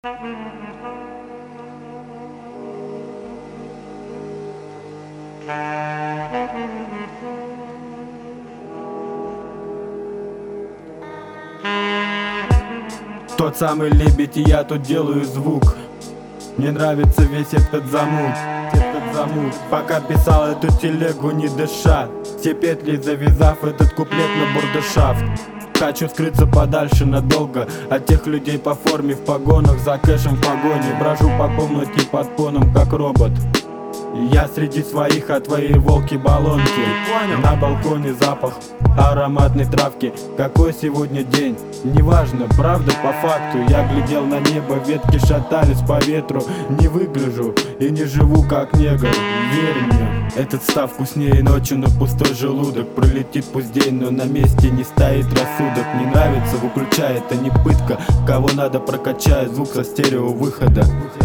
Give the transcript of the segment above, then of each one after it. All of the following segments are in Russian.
Тот самый лебедь, и я тут делаю звук. Мне нравится весь этот замут. Пока писал эту телегу, не дыша, все петли завязав, этот куплет на бурдершафт. Хочу скрыться подальше надолго от тех людей по форме, в погонах, за кэшем в погоне. Брожу по комнате под фоном, как робот. Я среди своих, а твои волки-баллонки. На балконе запах ароматной травки. Какой сегодня день? Неважно, правда по факту. Я глядел на небо, ветки шатались по ветру. Не выгляжу и не живу как негр, верь мне. Этот став вкуснее ночью на пустой желудок. Пролетит пусть день, но на месте не стоит рассудок. Не нравится, выключай, это не пытка. Кого надо, прокачай звук со стереовыхода.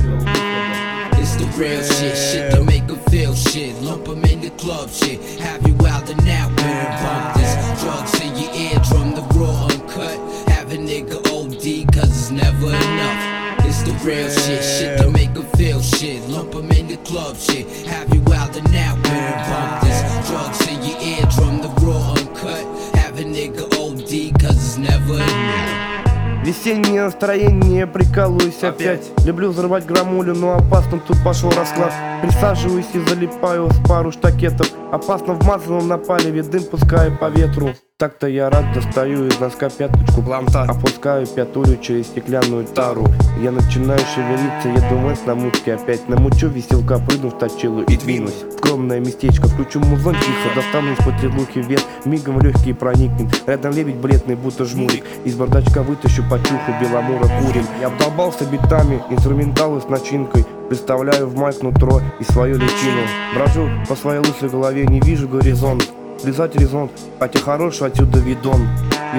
It's the real shit to make them feel shit. Lump 'em in the club shit. Have you out and out when you bump this? Drugs in your eardrum, the raw uncut. Have a nigga OD cause it's never enough. It's the real shit to make them feel shit. Lump 'em in the club shit. Have you out and out when you bump this? Drugs in your eardrum, the raw uncut. Have a nigga OD cause it's never enough. Весеннее настроение, прикалываюсь опять. Люблю взрывать граммулю, но опасно, тут пошел расклад. Присаживаюсь и залипаю в пару штакетов. Опасно в масляном на палеве, дым пускаю по ветру. Так-то я рад, достаю из носка пяточку планта. Опускаю пятулю через стеклянную тару. Я начинаю шевелиться, еду вниз на мутке опять. Намучу веселка, прыгну в точилу и двинусь. Скромное местечко, включу музон тихо. Достану из-под седлухи вверх, мигом в легкие проникнет. Рядом лебедь бледный, будто жмурик. Из бардачка вытащу потюху, беломора курим. Я обдолбался битами, инструменталы с начинкой. Представляю в майк нутро и свою личину. Брожу по своей лысой голове, не вижу горизонт. Лизать горизонт, хотя хороший отсюда видон.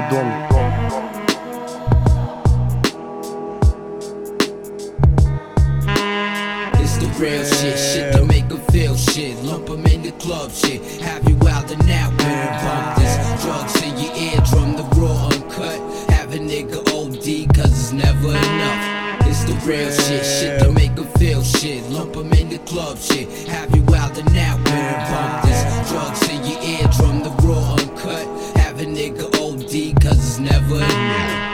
It's the real shit to make them feel shit. Lump 'em in the club shit. Have you out and out when you bump this? Drugs in your eardrum, the raw uncut. Have a nigga OD cause it's never enough. It's the real shit to make them feel shit. Lump 'em in the club shit. Have you out and out when you bump this? Drugs in your eardrum, the raw uncut. Have a nigga OD cause it's never enough.